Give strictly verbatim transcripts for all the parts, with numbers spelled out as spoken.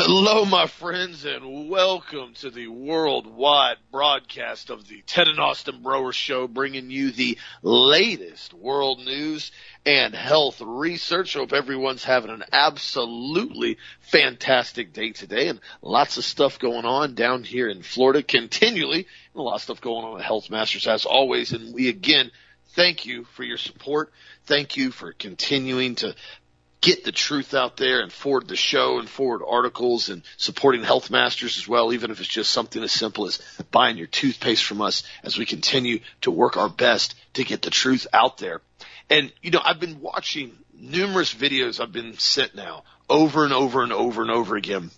Hello, my friends, and welcome to the worldwide broadcast of the Ted and Austin Broer Show, bringing you the latest world news and health research. I hope everyone's having an absolutely fantastic day today, and lots of stuff going on down here in Florida continually, and a lot of stuff going on at Health Masters as always. And we, again, thank you for your support. Thank you for continuing to get the truth out there and forward the show and forward articles and supporting Health Masters as well, even if it's just something as simple as buying your toothpaste from us as we continue to work our best to get the truth out there. And, you know, I've been watching numerous videos I've been sent now over and over and over and over again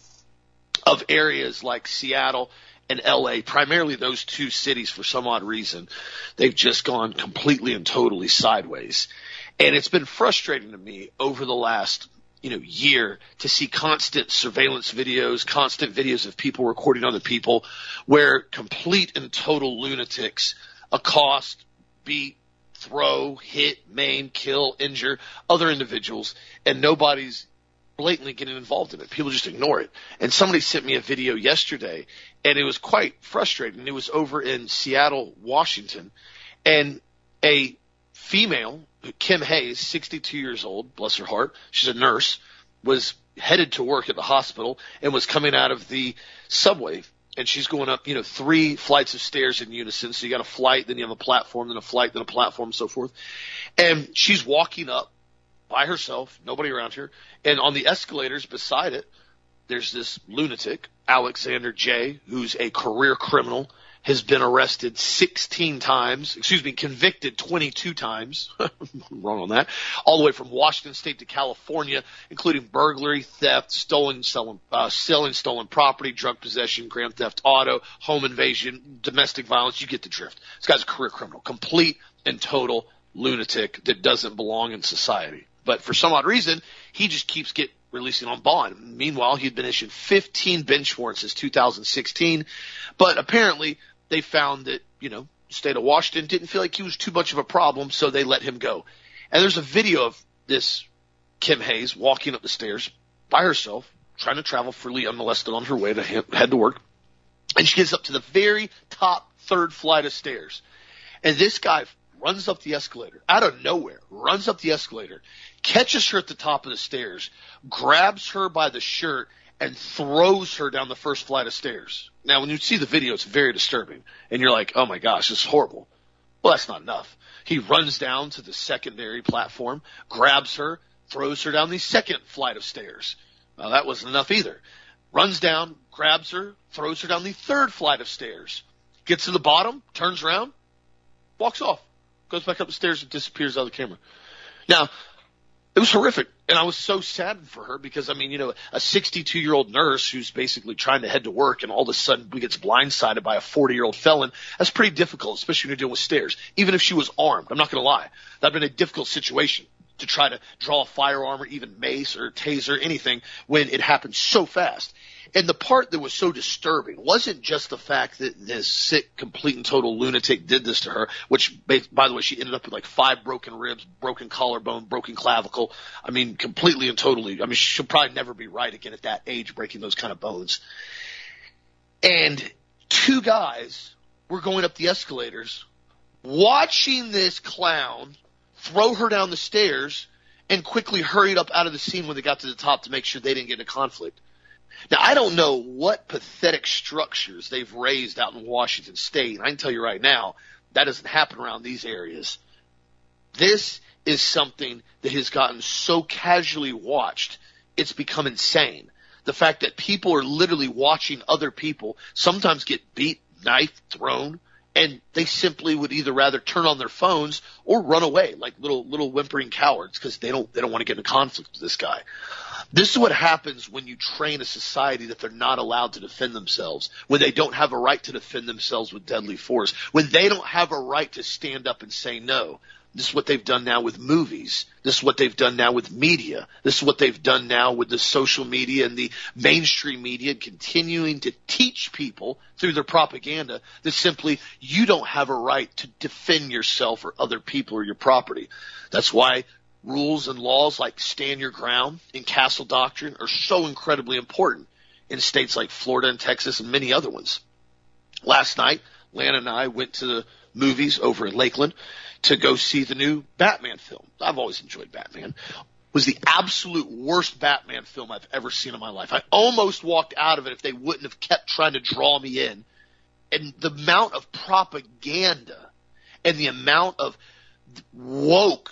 of areas like Seattle and L A, primarily those two cities for some odd reason. They've just gone completely and totally sideways. And it's been frustrating to me over the last, you know, year to see constant surveillance videos, constant videos of people recording other people where complete and total lunatics accost, beat, throw, hit, maim, kill, injure other individuals, and nobody's blatantly getting involved in it. People just ignore it. And somebody sent me a video yesterday, and it was quite frustrating. It was over in Seattle, Washington, and a female, Kim Hayes, sixty-two years old, bless her heart, she's a nurse, was headed to work at the hospital and was coming out of the subway. And she's going up, you know, three flights of stairs in unison. So you got a flight, then you have a platform, then a flight, then a platform, and so forth. And she's walking up by herself, nobody around her. And on the escalators beside it, there's this lunatic, Alexander J., who's a career criminal, has been arrested sixteen times, excuse me, convicted twenty-two times, wrong on that, all the way from Washington State to California, including burglary, theft, stolen, selling, uh, selling stolen property, drug possession, grand theft auto, home invasion, domestic violence. You get the drift. This guy's a career criminal, complete and total lunatic that doesn't belong in society. But for some odd reason, he just keeps getting releasing on bond. Meanwhile, he'd been issued fifteen bench warrants since two thousand sixteen, but apparently they found that, you know, the state of Washington didn't feel like he was too much of a problem, so they let him go. And there's a video of this Kim Hayes walking up the stairs by herself, trying to travel freely unmolested on her way to head to work, and she gets up to the very top third flight of stairs. And this guy runs up the escalator, out of nowhere, runs up the escalator, catches her at the top of the stairs, grabs her by the shirt, and throws her down the first flight of stairs. Now, when you see the video, it's very disturbing, and you're like, oh my gosh, this is horrible. Well, that's not enough. He runs down to the secondary platform, grabs her, throws her down the second flight of stairs. Well, that wasn't enough either. Runs down, grabs her, throws her down the third flight of stairs. Gets to the bottom, turns around, walks off, goes back up the stairs and disappears out of the camera. Now, it was horrific, and I was so saddened for her because, I mean, you know, a sixty-two-year-old nurse who's basically trying to head to work, and all of a sudden gets blindsided by a forty-year-old felon, that's pretty difficult, especially when you're dealing with stairs. Even if she was armed, I'm not going to lie, that would have been a difficult situation to try to draw a firearm or even mace or taser, anything, when it happened so fast. And the part that was so disturbing wasn't just the fact that this sick, complete and total lunatic did this to her, which, by the way, she ended up with like five broken ribs, broken collarbone, broken clavicle. I mean, completely and totally. I mean, she'll probably never be right again at that age, breaking those kind of bones. And two guys were going up the escalators, watching this clown throw her down the stairs, and quickly hurried up out of the scene when they got to the top to make sure they didn't get in a conflict. Now, I don't know what pathetic structures they've raised out in Washington State. I can tell you right now, that doesn't happen around these areas. This is something that has gotten so casually watched, it's become insane. The fact that people are literally watching other people sometimes get beat, knifed, thrown, and they simply would either rather turn on their phones or run away like little little whimpering cowards because they don't they don't want to get in a conflict with this guy. This is what happens when you train a society that they're not allowed to defend themselves, when they don't have a right to defend themselves with deadly force, when they don't have a right to stand up and say no. This is what they've done now with movies. This is what they've done now with media. This is what they've done now with the social media and the mainstream media, continuing to teach people through their propaganda that simply you don't have a right to defend yourself or other people or your property. That's why rules and laws like stand your ground and castle doctrine are so incredibly important. in states like Florida and Texas and many other ones. Last night, Lana and I went to the movies over in Lakeland to go see the new Batman film. I've always enjoyed Batman. It was the absolute worst Batman film I've ever seen in my life. I almost walked out of it if they wouldn't have kept trying to draw me in. And the amount of propaganda and the amount of woke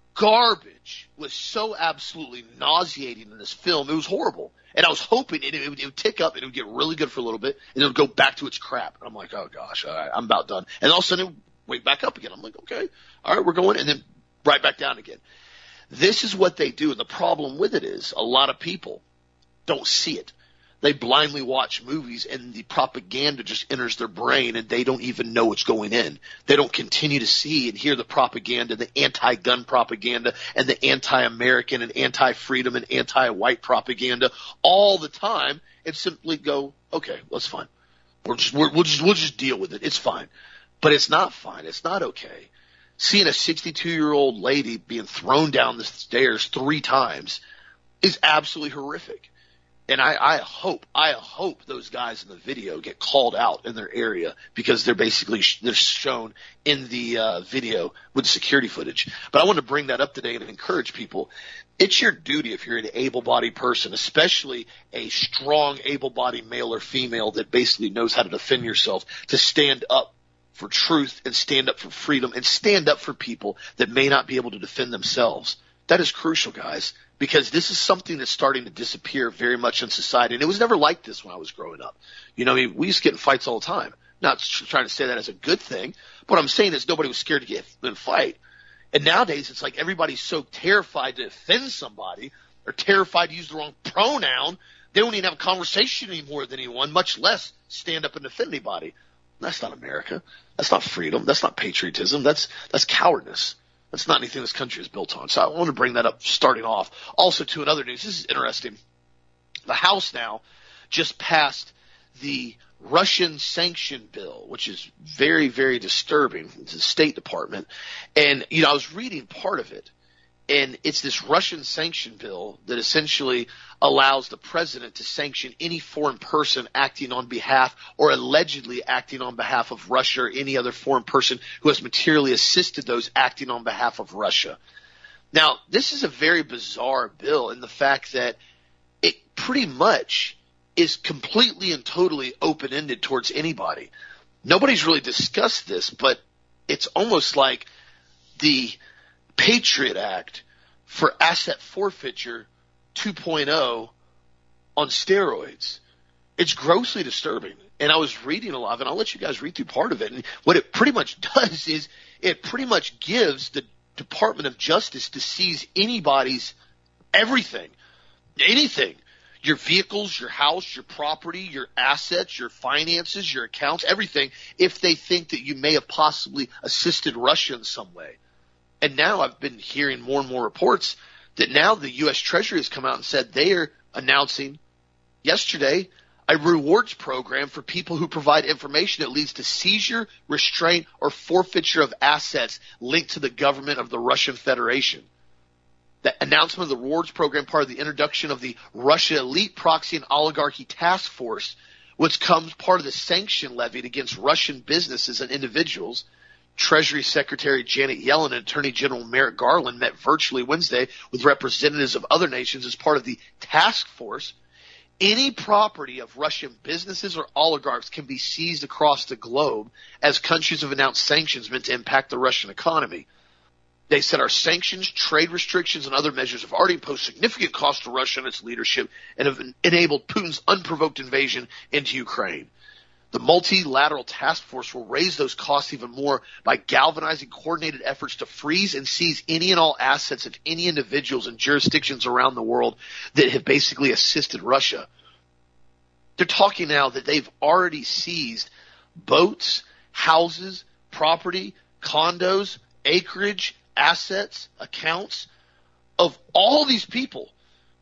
garbage was so absolutely nauseating in this film. It was horrible. And I was hoping it, it, would, it would tick up and it would get really good for a little bit and it would go back to its crap. And I'm like, oh gosh, all right, I'm about done. And all of a sudden it would went back up again. I'm like, okay, all right, we're going. And then right back down again. This is what they do. And the problem with it is a lot of people don't see it. They blindly watch movies and the propaganda just enters their brain and they don't even know what's going in. They don't continue to see and hear the propaganda, the anti-gun propaganda and the anti-American and anti-freedom and anti-white propaganda all the time and simply go, okay, that's fine. We're just, we're, we'll just, we'll just deal with it. It's fine. But it's not fine. It's not okay. Seeing a sixty-two-year-old lady being thrown down the stairs three times is absolutely horrific. And I, I hope, I hope those guys in the video get called out in their area because they're basically, they're shown in the uh, video with security footage. But I want to bring that up today and encourage people. It's your duty if you're an able-bodied person, especially a strong able-bodied male or female that basically knows how to defend yourself, to stand up for truth and stand up for freedom and stand up for people that may not be able to defend themselves. That is crucial, guys, because this is something that's starting to disappear very much in society. And it was never like this when I was growing up. You know, I mean, we used to get in fights all the time. Not trying to say that as a good thing. But what I'm saying is nobody was scared to get in a fight. And nowadays it's like everybody's so terrified to offend somebody or terrified to use the wrong pronoun. They don't even have a conversation anymore with anyone, much less stand up and defend anybody. That's not America. That's not freedom. That's not patriotism. That's, that's cowardice. That's not anything this country is built on. So I want to bring that up starting off. Also, to another news, this is interesting. The House now just passed the Russian sanction bill, which is very, very disturbing. It's the State Department. And, you know, I was reading part of it. And it's this Russian sanction bill that essentially allows the president to sanction any foreign person acting on behalf or allegedly acting on behalf of Russia or any other foreign person who has materially assisted those acting on behalf of Russia. Now, this is a very bizarre bill in the fact that it pretty much is completely and totally open-ended towards anybody. Nobody's really discussed this, but it's almost like the Patriot Act for asset forfeiture two point oh on steroids. It's grossly disturbing. And I was reading a lot of it, and I'll let you guys read through part of it. And what it pretty much does is it pretty much gives the Department of Justice to seize anybody's everything, anything. Your vehicles, your house, your property, your assets, your finances, your accounts, everything, if they think that you may have possibly assisted Russia in some way. And now I've been hearing more and more reports that now the U S Treasury has come out and said they are announcing yesterday a rewards program for people who provide information that leads to seizure, restraint, or forfeiture of assets linked to the government of the Russian Federation. The announcement of the rewards program, part of the introduction of the Russia Elite Proxy and Oligarchy Task Force, which comes part of the sanction levied against Russian businesses and individuals. Treasury Secretary Janet Yellen and Attorney General Merrick Garland met virtually Wednesday with representatives of other nations as part of the task force. Any property of Russian businesses or oligarchs can be seized across the globe as countries have announced sanctions meant to impact the Russian economy. They said our sanctions, trade restrictions, and other measures have already posed significant cost to Russia and its leadership and have enabled Putin's unprovoked invasion into Ukraine. The multilateral task force will raise those costs even more by galvanizing coordinated efforts to freeze and seize any and all assets of any individuals and jurisdictions around the world that have basically assisted Russia. They're talking now that they've already seized boats, houses, property, condos, acreage, assets, accounts of all these people.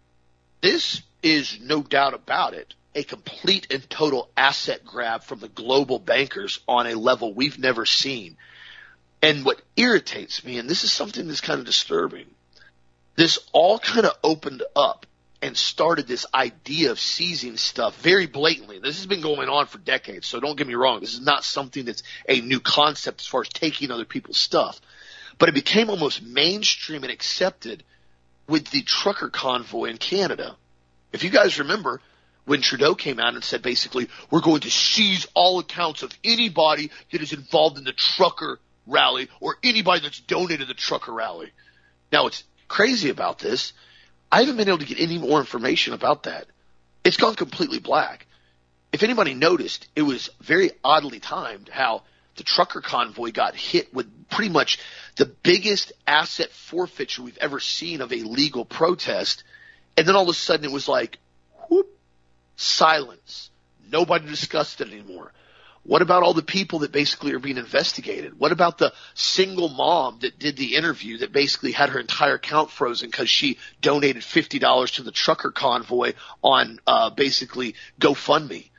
This is, no doubt about it, a complete and total asset grab from the global bankers on a level we've never seen. And what irritates me, and this is something that's kind of disturbing, this all kind of opened up and started this idea of seizing stuff very blatantly. This has been going on for decades, so don't get me wrong. This is not something that's a new concept as far as taking other people's stuff. But it became almost mainstream and accepted with the trucker convoy in Canada. If you guys remember, when Trudeau came out and said basically, we're going to seize all accounts of anybody that is involved in the trucker rally or anybody that's donated the trucker rally. Now, what's crazy about this, I haven't been able to get any more information about that. It's gone completely black. If anybody noticed, it was very oddly timed how the trucker convoy got hit with pretty much the biggest asset forfeiture we've ever seen of a legal protest. And then all of a sudden it was like, whoop, silence. Nobody discussed it anymore. What about all the people that basically are being investigated? What about the single mom that did the interview that basically had her entire account frozen because she donated fifty dollars to the trucker convoy on uh, basically GoFundMe?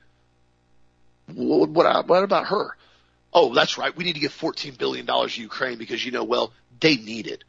What, what, what about her? Oh, that's right. We need to give fourteen billion dollars to Ukraine because, you know, well, they need it.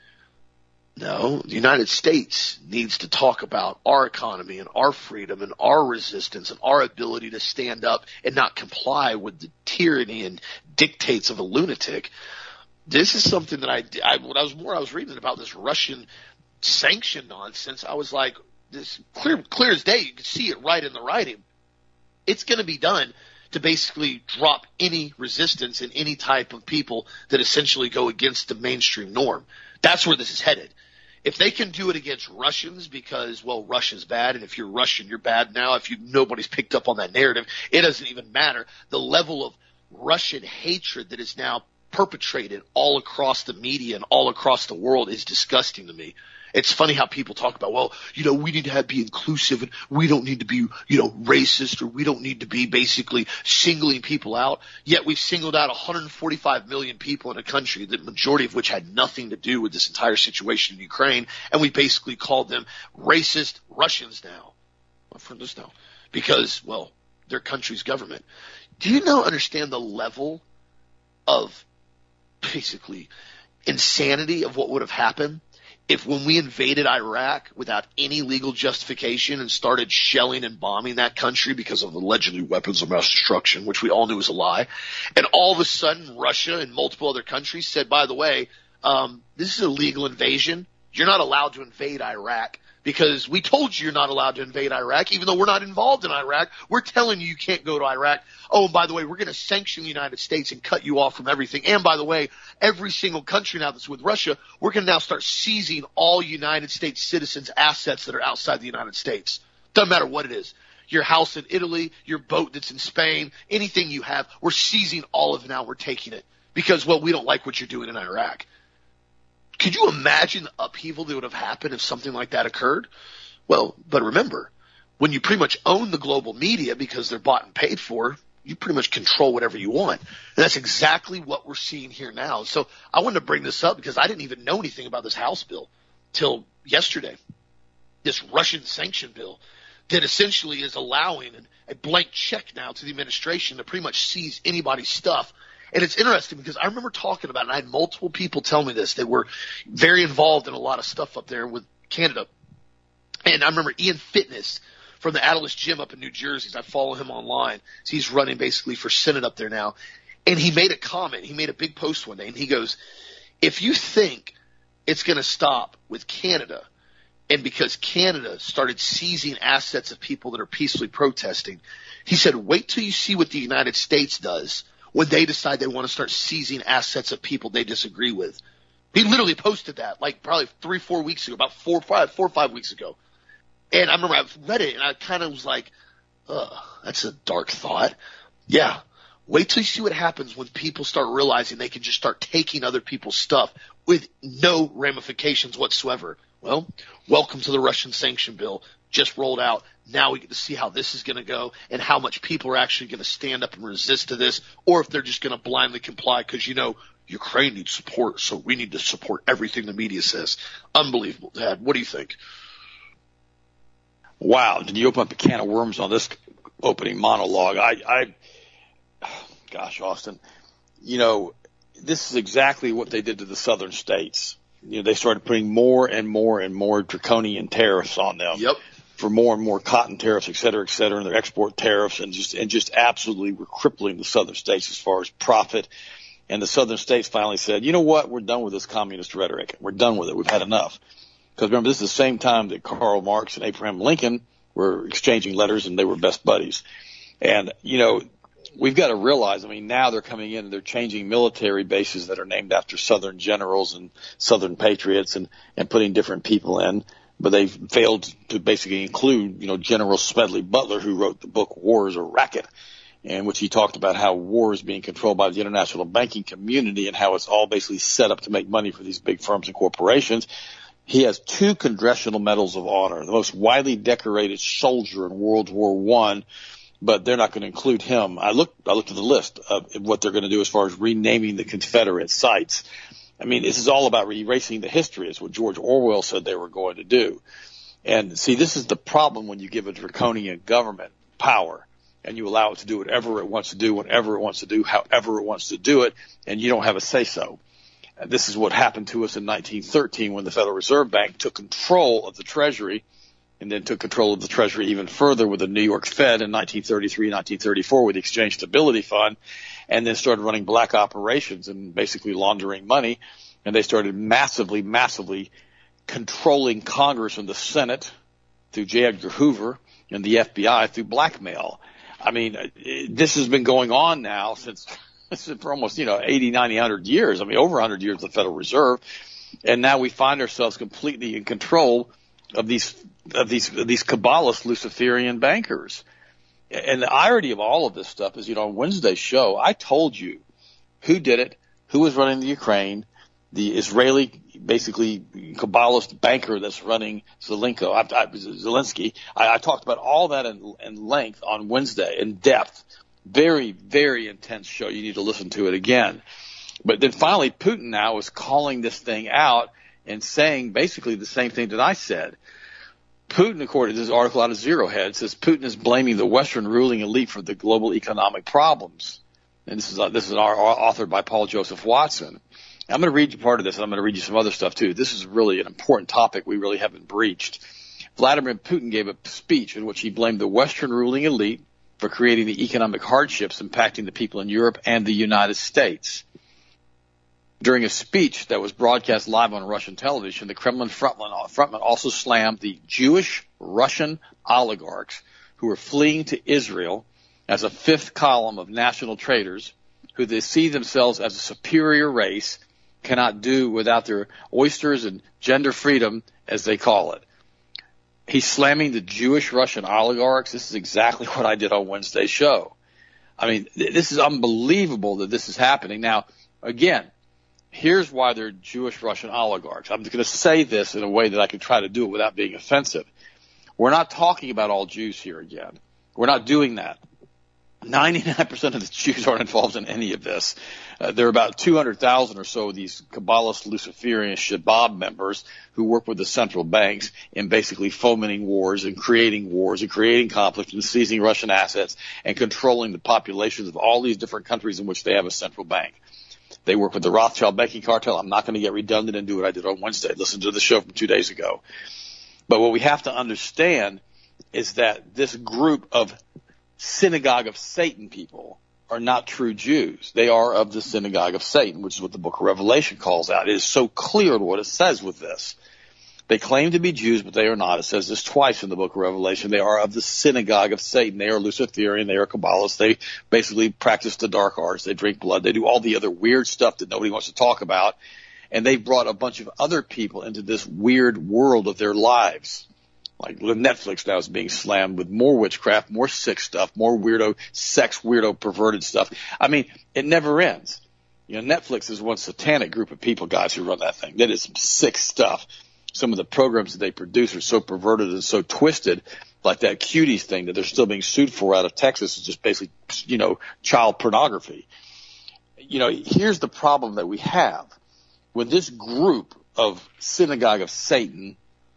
No, the United States needs to talk about our economy and our freedom and our resistance and our ability to stand up and not comply with the tyranny and dictates of a lunatic. This is something that I, I when I was more I was reading about this Russian sanction nonsense, I was like, this clear clear as day. You can see it right in the writing. It's going to be done to basically drop any resistance in any type of people that essentially go against the mainstream norm. That's where this is headed. If they can do it against Russians because, well, Russia's bad, and if you're Russian, you're bad now. If you nobody's picked up on that narrative, it doesn't even matter. The level of Russian hatred that is now perpetrated all across the media and all across the world is disgusting to me. It's funny how people talk about, well, you know, we need to have, be inclusive and we don't need to be, you know, racist or we don't need to be basically singling people out. Yet we've singled out one hundred forty-five million people in a country, the majority of which had nothing to do with this entire situation in Ukraine. And we basically called them racist Russians now. Well, for this now, because, well, their country's government. Do you now understand the level of basically insanity of what would have happened if when we invaded Iraq without any legal justification and started shelling and bombing that country because of allegedly weapons of mass destruction, which we all knew was a lie, and all of a sudden Russia and multiple other countries said, by the way, um, this is a legal invasion. You're not allowed to invade Iraq because we told you you're not allowed to invade Iraq, even though we're not involved in Iraq. We're telling you you can't go to Iraq. Oh, and by the way, we're going to sanction the United States and cut you off from everything. And by the way, every single country now that's with Russia, we're going to now start seizing all United States citizens' assets that are outside the United States. Doesn't matter what it is. Your house in Italy, your boat that's in Spain, anything you have, we're seizing all of it now. We're taking it because, well, we don't like what you're doing in Iraq. Could you imagine the upheaval that would have happened if something like that occurred? Well, but remember, when you pretty much own the global media because they're bought and paid for, you pretty much control whatever you want. And that's exactly what we're seeing here now. So I wanted to bring this up because I didn't even know anything about this House bill till yesterday. This Russian sanction bill that essentially is allowing a blank check now to the administration to pretty much seize anybody's stuff. And it's interesting because I remember talking about it, and I had multiple people tell me this. They were very involved in a lot of stuff up there with Canada. And I remember Ian Fitness from the Atlas Gym up in New Jersey. I follow him online. So he's running basically for Senate up there now. And he made a comment. He made a big post one day, and he goes, if you think it's going to stop with Canada, and because Canada started seizing assets of people that are peacefully protesting, he said, wait till you see what the United States does when they decide they want to start seizing assets of people they disagree with. He literally posted that like probably three, four weeks ago, about four, five, four or five weeks ago. And I remember I read it and I kind of was like, ugh, that's a dark thought. Yeah. Wait till you see what happens when people start realizing they can just start taking other people's stuff with no ramifications whatsoever. Well, welcome to the Russian sanction bill. Just rolled out. Now we get to see how this is going to go and how much people are actually going to stand up and resist to this, or if they're just going to blindly comply because, you know, Ukraine needs support, so we need to support everything the media says. Unbelievable, Dad. What do you think? Wow. Did you open up a can of worms on this opening monologue? I, I, gosh, Austin, you know, this is exactly what they did to the southern states. You know, they started putting more and more and more draconian tariffs on them. Yep. for more and more cotton tariffs, et cetera, et cetera, and their export tariffs, and just and just absolutely were crippling the southern states as far as profit. And the southern states finally said, you know what, we're done with this communist rhetoric. We're done with it. We've had enough. Because remember, this is the same time that Karl Marx and Abraham Lincoln were exchanging letters, and they were best buddies. And, you know, we've got to realize, I mean, now they're coming in and they're changing military bases that are named after Southern generals and Southern patriots and, and putting different people in. But they've failed to basically include, you know, General Smedley Butler, who wrote the book War is a Racket, in which he talked about how war is being controlled by the international banking community and how it's all basically set up to make money for these big firms and corporations. He has two Congressional Medals of Honor, the most widely decorated soldier in World War One, but they're not going to include him. I looked, I looked at the list of what they're going to do as far as renaming the Confederate sites. I mean, this is all about erasing the history. It's what George Orwell said they were going to do. And see, this is the problem when you give a draconian government power and you allow it to do whatever it wants to do, whenever it wants to do, however it wants to do it, and you don't have a say-so. And this is what happened to us in nineteen thirteen when the Federal Reserve Bank took control of the Treasury and then took control of the Treasury even further with the New York Fed in nineteen thirty-three, nineteen thirty-four with the Exchange Stability Fund, and then started running black operations and basically laundering money. And they started massively, massively controlling Congress and the Senate through J. Edgar Hoover and the F B I through blackmail. I mean, this has been going on now since for almost, you know, eighty, ninety, one hundred years. I mean, over one hundred years of the Federal Reserve. And now we find ourselves completely in control of these of these of these Kabbalist Luciferian bankers. And the irony of all of this stuff is, you know, on Wednesday's show, I told you who did it, who was running the Ukraine, the Israeli, basically Kabbalist banker that's running Zelenko, I, I, Zelensky. I, I talked about all that in, in length on Wednesday, in depth. Very, very intense show. You need to listen to it again. But then finally, Putin now is calling this thing out and saying basically the same thing that I said. Putin, according to this article out of Zero Head, says Putin is blaming the Western ruling elite for the global economic problems. And this is uh, this is our, our, authored by Paul Joseph Watson. I'm going to read you part of this, and I'm going to read you some other stuff too. This is really an important topic we really haven't breached. Vladimir Putin gave a speech in which he blamed the Western ruling elite for creating the economic hardships impacting the people in Europe and the United States. During a speech that was broadcast live on Russian television, the Kremlin frontman also slammed the Jewish Russian oligarchs who were fleeing to Israel as a fifth column of national traitors who they see themselves as a superior race, cannot do without their oysters and gender freedom, as they call it. He's slamming the Jewish Russian oligarchs. This is exactly what I did on Wednesday's show. I mean, th- this is unbelievable that this is happening. Now, again, here's why they're Jewish Russian oligarchs. I'm going to say this in a way that I can try to do it without being offensive. We're not talking about all Jews here again. We're not doing that. ninety-nine percent of the Jews aren't involved in any of this. Uh, there are about two hundred thousand or so of these Kabbalist Luciferian Shabab members who work with the central banks in basically fomenting wars and creating wars and creating conflict and seizing Russian assets and controlling the populations of all these different countries in which they have a central bank. They work with the Rothschild banking cartel. I'm not going to get redundant and do what I did on Wednesday. Listen to the show from two days ago. But what we have to understand is that this group of synagogue of Satan people are not true Jews. They are of the synagogue of Satan, which is what the book of Revelation calls out. It is so clear in what it says with this. They claim to be Jews, but they are not. It says this twice in the book of Revelation. They are of the synagogue of Satan. They are Luciferian. They are Kabbalists. They basically practice the dark arts. They drink blood. They do all the other weird stuff that nobody wants to talk about. And they've brought a bunch of other people into this weird world of their lives. Like Netflix now is being slammed with more witchcraft, more sick stuff, more weirdo, sex weirdo, perverted stuff. I mean, it never ends. You know, Netflix is one satanic group of people, guys, who run that thing. That is some sick stuff. Some of the programs that they produce are so perverted and so twisted, like that Cuties thing that they're still being sued for out of Texas is just basically, you know, child pornography. You know, here's the problem that we have. When this group of synagogue of Satan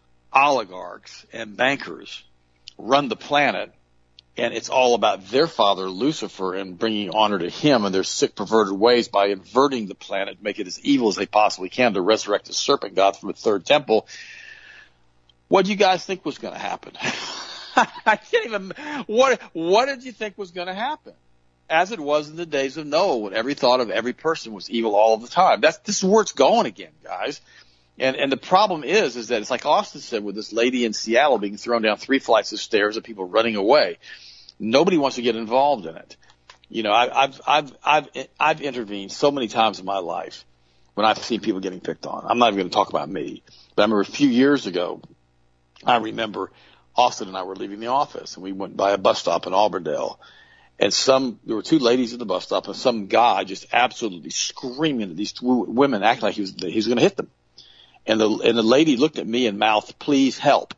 oligarchs and bankers run the planet, and it's all about their father, Lucifer, and bringing honor to him and their sick, perverted ways by inverting the planet, make it as evil as they possibly can to resurrect the serpent god from the third temple. What do you guys think was going to happen? I can't even. What What did you think was going to happen? As it was in the days of Noah, when every thought of every person was evil all of the time. That's this is where it's going again, guys. And and the problem is, is that it's like Austin said with this lady in Seattle being thrown down three flights of stairs and people running away. Nobody wants to get involved in it. You know, I, I've I've I've I've intervened so many times in my life when I've seen people getting picked on. I'm not even going to talk about me, but I remember a few years ago. I remember Austin and I were leaving the office, and we went by a bus stop in Auburndale. And some, there were two ladies at the bus stop, and some guy just absolutely screaming at these two women, acting like he was, he was going to hit them. And the, and the lady looked at me and mouthed, "Please help."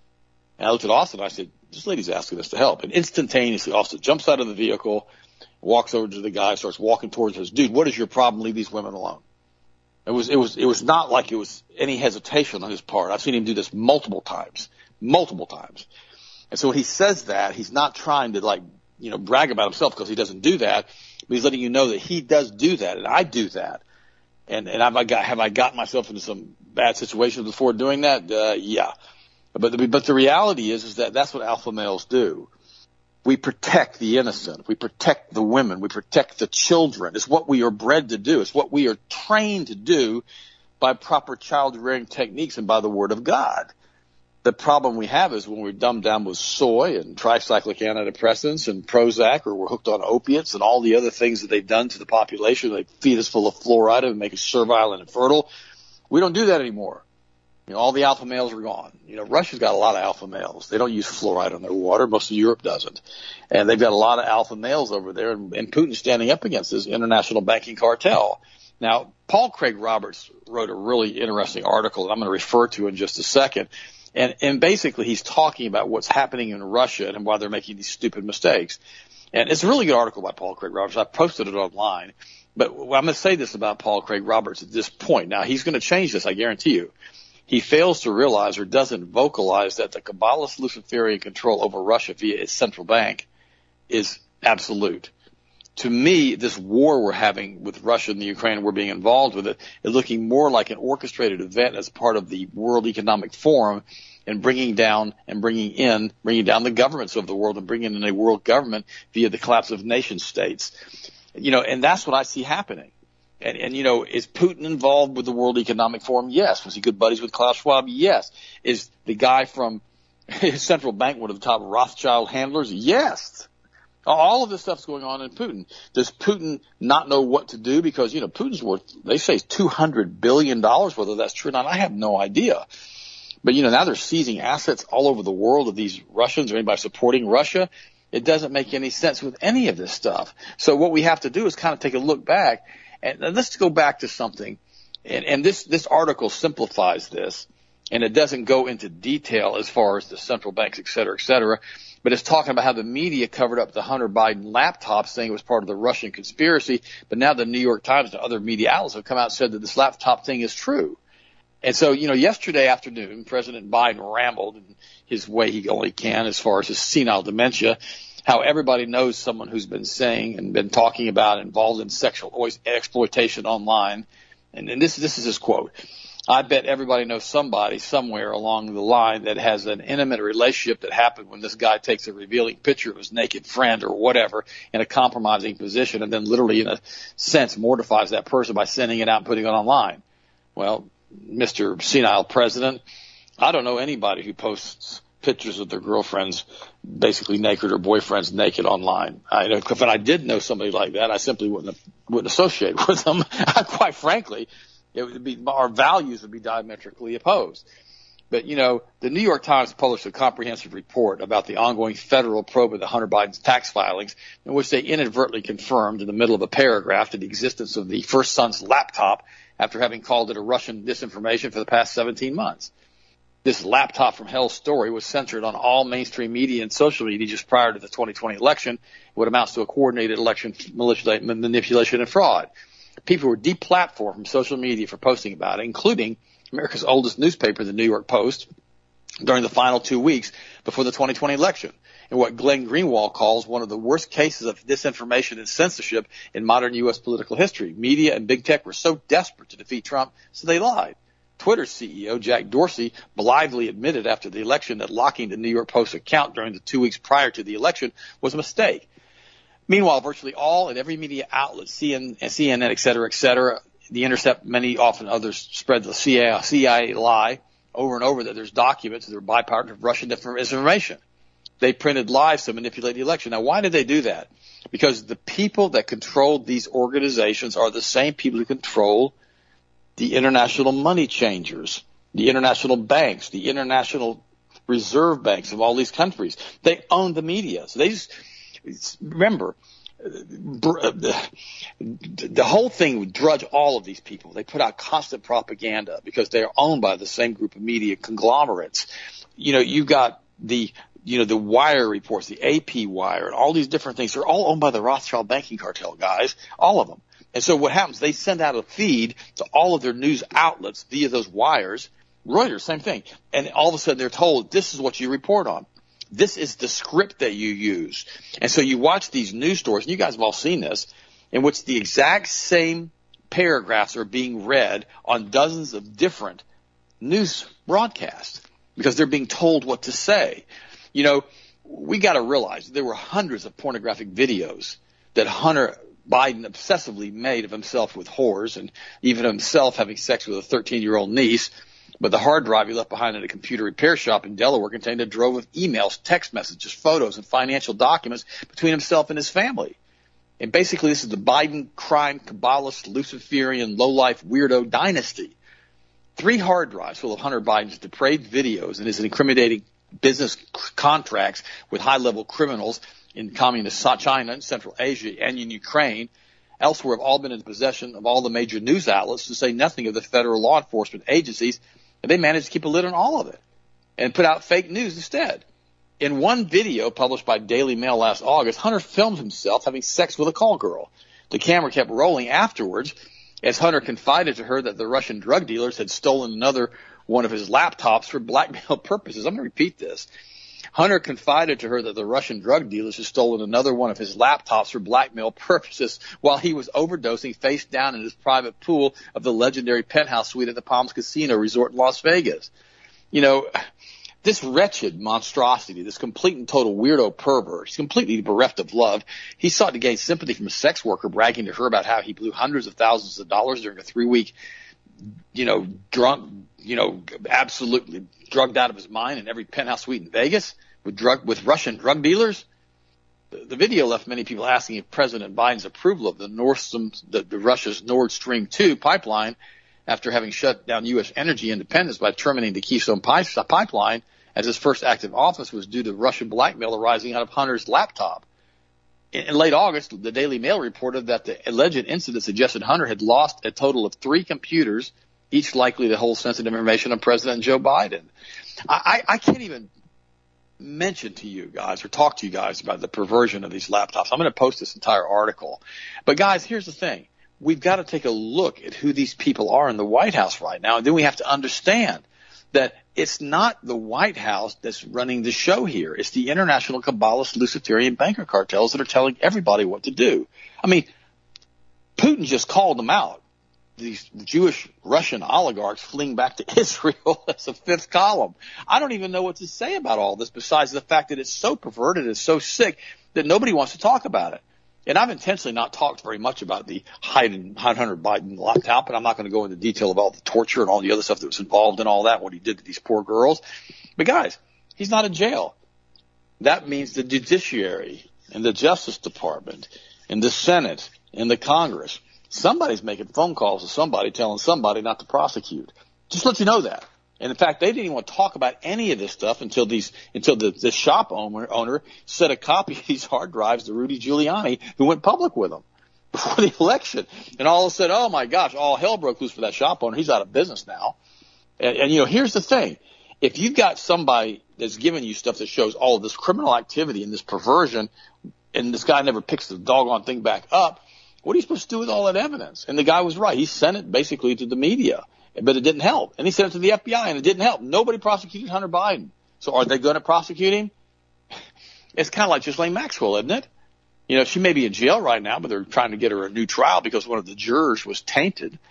And I looked at Austin and I said, "This lady's asking us to help." And instantaneously, Austin jumps out of the vehicle, walks over to the guy, starts walking towards us. "Dude, what is your problem? Leave these women alone." It was, it was, it was not like it was any hesitation on his part. I've seen him do this multiple times, multiple times. And so when he says that, he's not trying to like, you know, brag about himself because he doesn't do that, but he's letting you know that he does do that, and I do that. And and have I got have I gotten myself into some bad situations before doing that? Uh, yeah. But the, but the reality is is that that's what alpha males do. We protect the innocent. We protect the women. We protect the children. It's what we are bred to do. It's what we are trained to do by proper child rearing techniques and by the Word of God. The problem we have is when we're dumbed down with soy and tricyclic antidepressants and Prozac, or we're hooked on opiates and all the other things that they've done to the population. They feed us full of fluoride and make us servile and infertile. We don't do that anymore. You know, all the alpha males are gone. You know, Russia's got a lot of alpha males. They don't use fluoride on their water. Most of Europe doesn't. And they've got a lot of alpha males over there, and, and Putin's standing up against this international banking cartel. Now, Paul Craig Roberts wrote a really interesting article that I'm going to refer to in just a second. And, and basically he's talking about what's happening in Russia and why they're making these stupid mistakes. And it's a really good article by Paul Craig Roberts. I posted it online. But I'm going to say this about Paul Craig Roberts at this point. Now, he's going to change this, I guarantee you. He fails to realize or doesn't vocalize that the Kabbalist Luciferian control over Russia via its central bank is absolute. To me, this war we're having with Russia and the Ukraine, and we're being involved with it, is looking more like an orchestrated event as part of the World Economic Forum and bringing down and bringing in, bringing down the governments of the world and bringing in a world government via the collapse of nation states. You know, and that's what I see happening. And, and, you know, is Putin involved with the World Economic Forum? Yes. Was he good buddies with Klaus Schwab? Yes. Is the guy from his central bank one of the top Rothschild handlers? Yes. All of this stuff's going on in Putin. Does Putin not know what to do? Because, you know, Putin's worth, they say, two hundred billion dollars. Whether that's true or not, I have no idea. But, you know, now they're seizing assets all over the world of these Russians or anybody supporting Russia. It doesn't make any sense with any of this stuff. So what we have to do is kind of take a look back. And let's go back to something. And, and this, this article simplifies this. And it doesn't go into detail as far as the central banks, et cetera, et cetera. But it's talking about how the media covered up the Hunter Biden laptop, saying it was part of the Russian conspiracy. But now the New York Times and other media outlets have come out and said that this laptop thing is true. And so, you know, yesterday afternoon, President Biden rambled in his way he only can as far as his senile dementia, how everybody knows someone who's been saying and been talking about involved in sexual exploitation online. And, and this, this is his quote. "I bet everybody knows somebody somewhere along the line that has an intimate relationship that happened when this guy takes a revealing picture of his naked friend or whatever in a compromising position and then literally in a sense mortifies that person by sending it out and putting it online." Well, Mister Senile President, I don't know anybody who posts pictures of their girlfriends basically naked or boyfriends naked online. I know if I did know somebody like that, I simply wouldn't wouldn't associate with them. Quite frankly, it would be, our values would be diametrically opposed. But, you know, the New York Times published a comprehensive report about the ongoing federal probe of the Hunter Biden's tax filings, in which they inadvertently confirmed in the middle of a paragraph the existence of the first son's laptop after having called it a Russian disinformation for the past seventeen months. This laptop from hell's story was censored on all mainstream media and social media just prior to the twenty twenty election, what amounts to a coordinated election manipulation and fraud. People were deplatformed from social media for posting about it, including America's oldest newspaper, the New York Post, during the final two weeks before the twenty twenty election, in what Glenn Greenwald calls one of the worst cases of disinformation and censorship in modern U S political history. Media and big tech were so desperate to defeat Trump, so they lied. Twitter C E O, Jack Dorsey, blithely admitted after the election that locking the New York Post account during the two weeks prior to the election was a mistake. Meanwhile, virtually all and every media outlet, C N N, C N N, et cetera, et cetera, The Intercept, many, often others, spread the C I A lie over and over that there's documents that are byproduct of Russian disinformation. They printed lies to manipulate the election. Now, why did they do that? Because the people that control these organizations are the same people who control the international money changers, the international banks, the international reserve banks of all these countries. They own the media. So they just, remember, the whole thing would drudge all of these people. They put out constant propaganda because they are owned by the same group of media conglomerates. You know, you've got the, you know, the Wire reports, the A P Wire, and all these different things. They're all owned by the Rothschild banking cartel, guys, all of them. And so what happens, they send out a feed to all of their news outlets via those wires. Reuters, same thing. And all of a sudden they're told, this is what you report on. This is the script that you use. And so you watch these news stories, and you guys have all seen this, in which the exact same paragraphs are being read on dozens of different news broadcasts because they're being told what to say. You know, we got to realize there were hundreds of pornographic videos that Hunter Biden obsessively made of himself with whores and even himself having sex with a thirteen-year-old niece. But the hard drive he left behind at a computer repair shop in Delaware contained a trove of emails, text messages, photos, and financial documents between himself and his family. And basically this is the Biden crime, Kabbalist, Luciferian, lowlife, weirdo dynasty. Three hard drives full of Hunter Biden's depraved videos and his incriminating business contracts with high-level criminals in communist China and Central Asia and in Ukraine elsewhere have all been in the possession of all the major news outlets, to say nothing of the federal law enforcement agencies, and they managed to keep a lid on all of it and put out fake news instead. In one video published by Daily Mail last August, Hunter filmed himself having sex with a call girl. The camera kept rolling afterwards as Hunter confided to her that the Russian drug dealers had stolen another one of his laptops for blackmail purposes. I'm going to repeat this. Hunter confided to her that the Russian drug dealers had stolen another one of his laptops for blackmail purposes while he was overdosing face down in his private pool of the legendary penthouse suite at the Palms Casino Resort in Las Vegas. You know, this wretched monstrosity, this complete and total weirdo pervert, he's completely bereft of love. He sought to gain sympathy from a sex worker bragging to her about how he blew hundreds of thousands of dollars during a three-week, you know, drunk, you know, absolutely drugged out of his mind in every penthouse suite in Vegas with drug with Russian drug dealers. The, the video left many people asking if President Biden's approval of the Nord Stream, the, the Russia's Nord Stream two pipeline, after having shut down U S energy independence by terminating the Keystone pipeline as his first act of office, was due to Russian blackmail arising out of Hunter's laptop. In, in late August, the Daily Mail reported that the alleged incident suggested Hunter had lost a total of three computers, each likely to hold sensitive information on President Joe Biden. I, I, I can't even mention to you guys or talk to you guys about the perversion of these laptops. I'm going to post this entire article. But guys, here's the thing. We've got to take a look at who these people are in the White House right now. And then we have to understand that it's not the White House that's running the show here. It's the international Kabbalist, Luciferian banker cartels that are telling everybody what to do. I mean, Putin just called them out. These Jewish Russian oligarchs fleeing back to Israel as a fifth column. I don't even know what to say about all this besides the fact that it's so perverted, it's so sick that nobody wants to talk about it. And I've intentionally not talked very much about the Hunter Biden laptop, and I'm not going to go into detail about the torture and all the other stuff that was involved in all that, what he did to these poor girls. But guys, he's not in jail. That means the judiciary and the Justice Department and the Senate and the Congress, somebody's making phone calls to somebody telling somebody not to prosecute. Just let you know that. And in fact, they didn't even want to talk about any of this stuff until these, until the, the shop owner, owner sent a copy of these hard drives to Rudy Giuliani, who went public with them before the election. And all of a sudden, oh my gosh, all hell broke loose for that shop owner. He's out of business now. And, and you know, here's the thing. If you've got somebody that's giving you stuff that shows all of this criminal activity and this perversion, and this guy never picks the doggone thing back up, what are you supposed to do with all that evidence? And the guy was right. He sent it basically to the media, but it didn't help. And he sent it to the F B I, and it didn't help. Nobody prosecuted Hunter Biden. So are they going to prosecute him? It's kind of like Ghislaine Maxwell, isn't it? You know, she may be in jail right now, but they're trying to get her a new trial because one of the jurors was tainted.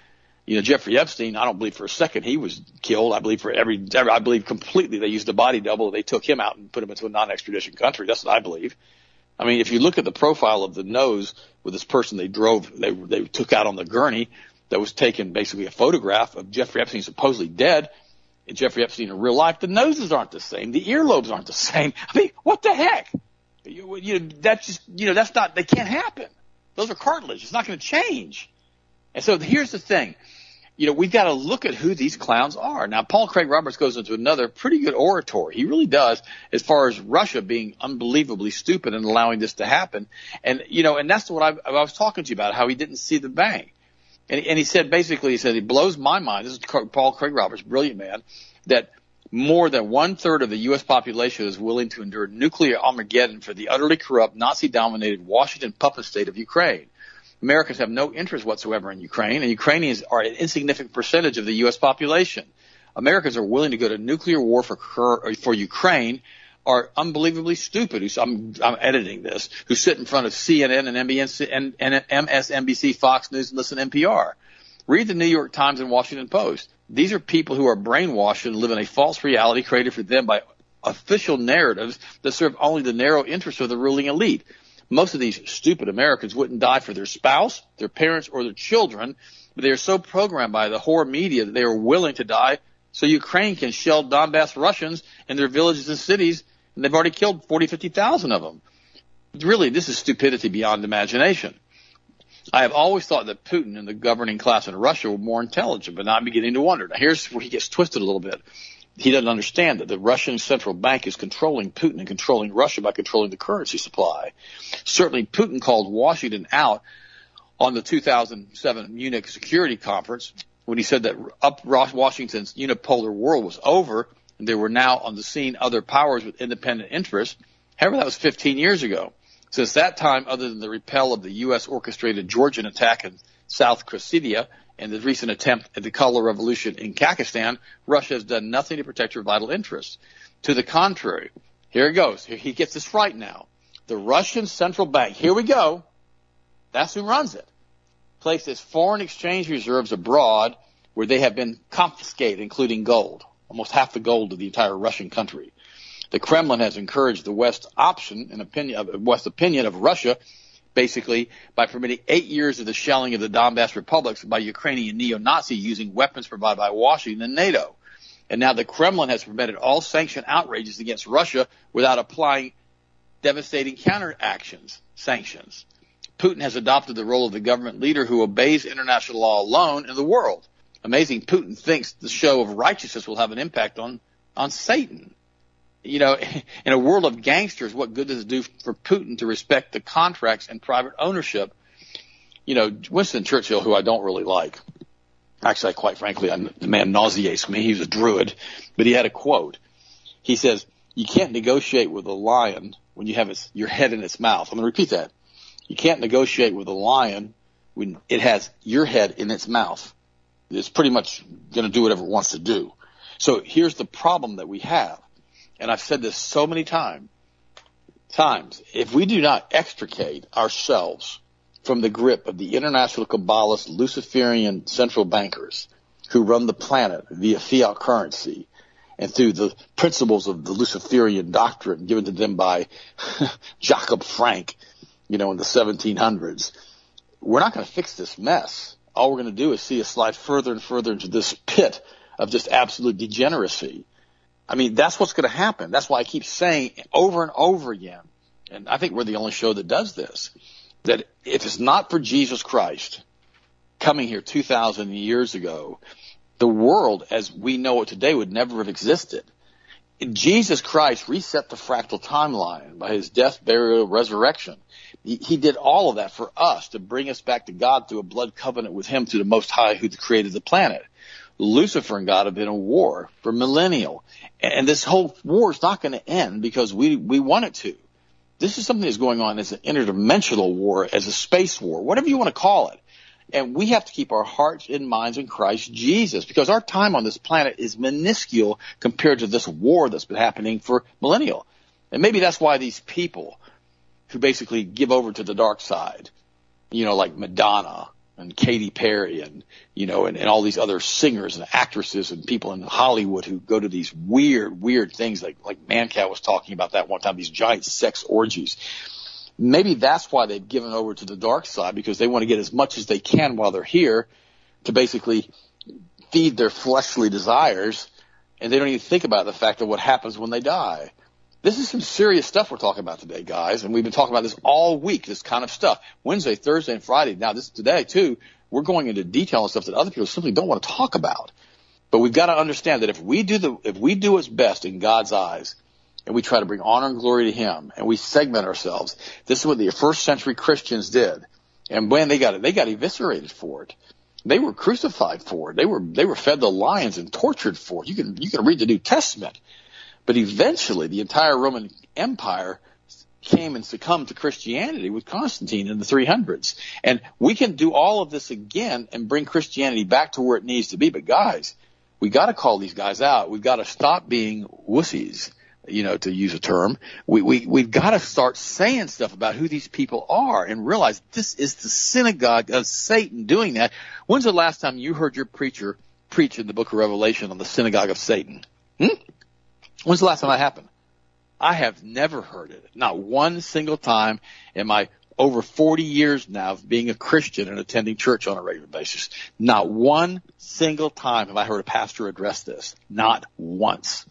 You know, Jeffrey Epstein, I don't believe for a second he was killed. I believe for every, every I believe completely they used a body double. They took him out and put him into a non-extradition country. That's what I believe. I mean, if you look at the profile of the nose with this person they drove, they they took out on the gurney, that was taken basically a photograph of Jeffrey Epstein supposedly dead, and Jeffrey Epstein in real life. The noses aren't the same. The earlobes aren't the same. I mean, what the heck? You, you know, that's just, you know, that's not, they can't happen. Those are cartilage. It's not going to change. And so here's the thing. You know, we've got to look at who these clowns are. Now, Paul Craig Roberts goes into another pretty good oratory. He really does, as far as Russia being unbelievably stupid and allowing this to happen. And, you know, and that's what I, I was talking to you about, how he didn't see the bank. And, and he said, basically, he said, it blows my mind, this is Paul Craig Roberts, brilliant man, that more than one third of the U S population is willing to endure nuclear Armageddon for the utterly corrupt, Nazi-dominated Washington puppet state of Ukraine. Americans have no interest whatsoever in Ukraine, and Ukrainians are an insignificant percentage of the U S population. Americans are willing to go to nuclear war for for Ukraine are unbelievably stupid. Who's, I'm, I'm editing this. Who sit in front of C N N and M B S and, and M S N B C, Fox News, and listen to N P R. Read the New York Times and Washington Post. These are people who are brainwashed and live in a false reality created for them by official narratives that serve only the narrow interests of the ruling elite. Most of these stupid Americans wouldn't die for their spouse, their parents, or their children, but they are so programmed by the horror media that they are willing to die so Ukraine can shell Donbass Russians in their villages and cities, and they've already killed forty, fifty thousand of them. Really, this is stupidity beyond imagination. I have always thought that Putin and the governing class in Russia were more intelligent, but now I'm beginning to wonder. Now, here's where he gets twisted a little bit. He doesn't understand that the Russian central bank is controlling Putin and controlling Russia by controlling the currency supply. Certainly, Putin called Washington out on the two thousand seven Munich Security Conference when he said that up Washington's unipolar world was over and there were now on the scene other powers with independent interests. However, that was fifteen years ago. Since that time, other than the repel of the U S-orchestrated Georgian attack in South Ossetia and the recent attempt at the color revolution in Kazakhstan, Russia has done nothing to protect her vital interests. To the contrary, here it goes. Here he gets this right now. The Russian central bank, here we go, that's who runs it, placed its foreign exchange reserves abroad where they have been confiscated, including gold, almost half the gold of the entire Russian country. The Kremlin has encouraged the West option, an opinion of West opinion of Russia, basically by permitting eight years of the shelling of the Donbass republics by Ukrainian neo-Nazis using weapons provided by Washington and NATO. And now the Kremlin has permitted all sanction outrages against Russia without applying devastating counteractions, sanctions. Putin has adopted the role of the government leader who obeys international law alone in the world. Amazing, Putin thinks the show of righteousness will have an impact on, on Satan. You know, in a world of gangsters, what good does it do for Putin to respect the contracts and private ownership? You know, Winston Churchill, who I don't really like, actually, quite frankly, I'm, the man nauseates me. He was a druid, but he had a quote. He says, you can't negotiate with a lion when you have its, your head in its mouth. I'm going to repeat that. You can't negotiate with a lion when it has your head in its mouth. It's pretty much going to do whatever it wants to do. So here's the problem that we have. And I've said this so many time, times, if we do not extricate ourselves from the grip of the international Kabbalist Luciferian central bankers who run the planet via fiat currency and through the principles of the Luciferian doctrine given to them by Jacob Frank, you know, in the seventeen hundreds, we're not going to fix this mess. All we're going to do is see us slide further and further into this pit of just absolute degeneracy. I mean, that's what's going to happen. That's why I keep saying over and over again, and I think we're the only show that does this, that if it's not for Jesus Christ coming here two thousand years ago, the world as we know it today would never have existed. Jesus Christ reset the fractal timeline by his death, burial, resurrection. He, he did all of that for us to bring us back to God through a blood covenant with him, to the Most High who created the planet. Lucifer and God have been in war for millennial. And this whole war is not going to end because we, we want it to. This is something that's going on as an interdimensional war, as a space war, whatever you want to call it. And we have to keep our hearts and minds in Christ Jesus, because our time on this planet is minuscule compared to this war that's been happening for millennial. And maybe that's why these people who basically give over to the dark side, you know, like Madonna and Katy Perry and, you know, and, and all these other singers and actresses and people in Hollywood who go to these weird, weird things like, like Mancow was talking about that one time, these giant sex orgies. Maybe that's why they've given over to the dark side, because they want to get as much as they can while they're here to basically feed their fleshly desires, and they don't even think about the fact of what happens when they die. This is some serious stuff we're talking about today, guys, and we've been talking about this all week, this kind of stuff. Wednesday, Thursday, and Friday. Now, this today, too, we're going into detail on stuff that other people simply don't want to talk about. But we've got to understand that if we do the if we do what's best in God's eyes, and we try to bring honor and glory to Him, and we segment ourselves, this is what the first century Christians did. And when they got it, they got eviscerated for it. They were crucified for it. They were they were fed to lions and tortured for it. You can you can read the New Testament. But eventually, the entire Roman Empire came and succumbed to Christianity with Constantine in the three hundreds. And we can do all of this again and bring Christianity back to where it needs to be. But guys, we got to call these guys out. We've got to stop being wussies, you know, to use a term. We, we, we've got to start saying stuff about who these people are and realize this is the synagogue of Satan doing that. When's the last time you heard your preacher preach in the book of Revelation on the synagogue of Satan? Hmm? When's the last time that happened? I have never heard it. Not one single time in my over forty years now of being a Christian and attending church on a regular basis. Not one single time have I heard a pastor address this. Not once.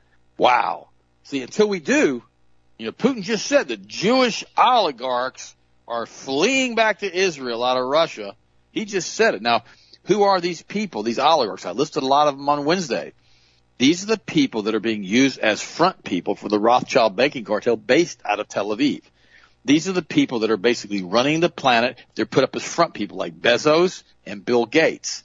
Wow. See, until we do, you know, Putin just said that Jewish oligarchs are fleeing back to Israel out of Russia. He just said it. Now, who are these people, these oligarchs? I listed a lot of them on Wednesday. These are the people that are being used as front people for the Rothschild banking cartel based out of Tel Aviv. These are the people that are basically running the planet. They're put up as front people like Bezos and Bill Gates,